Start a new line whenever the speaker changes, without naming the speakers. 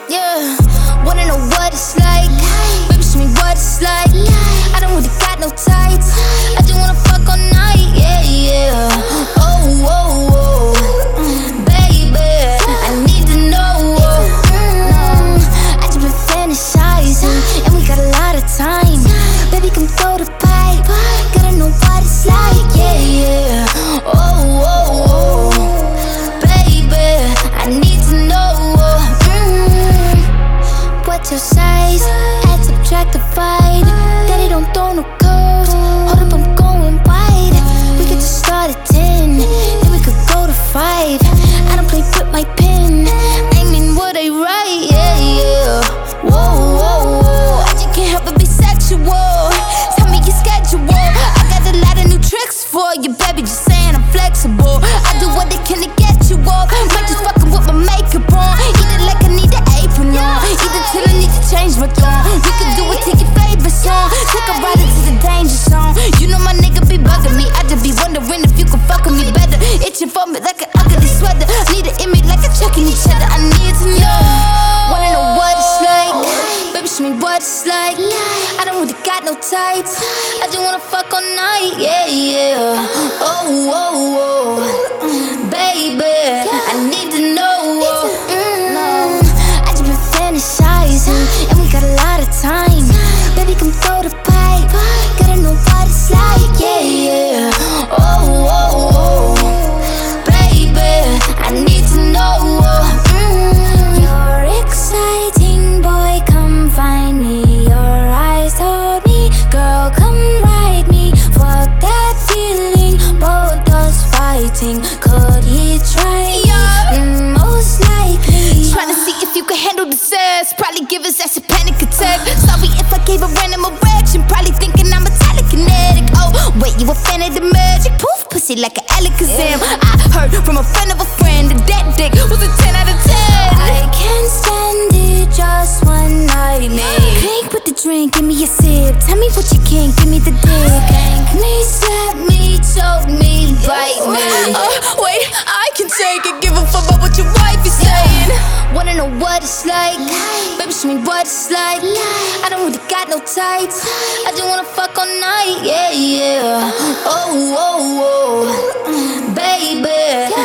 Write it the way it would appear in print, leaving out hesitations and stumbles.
Yeah, wanna know what it's like? Baby, show me what it's like. I don't really got no tights. I just wanna fuck all night. Yeah, yeah. Oh, oh, oh. Baby, I need to know. I just been fantasizing, and we got a lot of time. Baby, come throw the pipe. Gotta know what it's like. Yeah, yeah. Oh, oh, oh. Baby, I need to know. What's your size? Add, subtract, divide. Daddy don't throw no curves. Hold up, I'm going wide. We could just start at 10, then we could go to 5. I don't play with my pen. I mean what I write, yeah, yeah. Whoa, whoa, whoa. I just can't help but be sexual. Tell me your schedule. I got a lot of new tricks for you, baby. Just saying I'm flexible. I do what I can to get you off. Might just fucking with my makeup on. Eat it like I need an apron on. Eat it till I need to change my tone. We can do it to your favorite song. Take a ride into the danger zone. You know my nigga be bugging me. I just be wondering if you can fuck with me better. Itching for me like an ugly sweater. Need an image like a checking each other. I need to know. Wanna know what it's like? Baby, show me what it's like. I don't really got no tights. I just wanna fuck all night. Yeah, yeah. Oh, oh, oh. Baby, I need to know. I just been fantasizing, and we got a lot of time. Baby, come throw the pipe. Gotta know what it's like. Yeah, yeah. Oh, oh, oh. Baby, I need to know. You're exciting, boy, come find me. Your eyes told me, girl, come ride me. Fuck that feeling, both us fighting. Could he try? Most likely. Tryna see if you can handle the sex. Probably give his ass a panic attack. Sorry if I gave a random erection. Probably thinking I'm a telekinetic. Oh, wait, you a fan of the magic? Poof, pussy like an Alakazam. I heard from a friend of a friend that dick was a 10 out of 10. I can't stand it, just one night, man. Crank with the drink, give me a sip. Tell me what you can, give me the dick. Thank me, slap me, choke me, bite me. Wait, I can take it, give a fuck about what your wife is saying. Wanna know what it's like? Baby, show me what it's like. I don't really got no tights. I just wanna fuck all night, yeah, yeah. Oh, oh, oh. Baby,